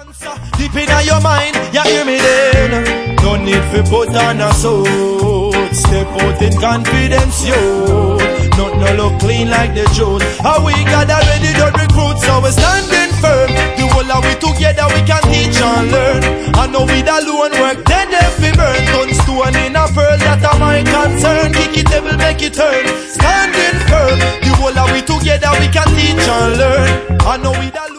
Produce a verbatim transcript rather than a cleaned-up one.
answer deep in your mind, you hear me then. No need for put on a suit. Step out in confidence, yo. Not no look clean like the Jews. How we gather ready to recruit, so we're standing firm. The whole of we together, we can teach and learn. I know we the alone work, then if we burn. Gun stone in a pearl, that are my concern. Kick it, devil, make it turn. Standing firm. The whole of we together, we can teach and learn. I know we the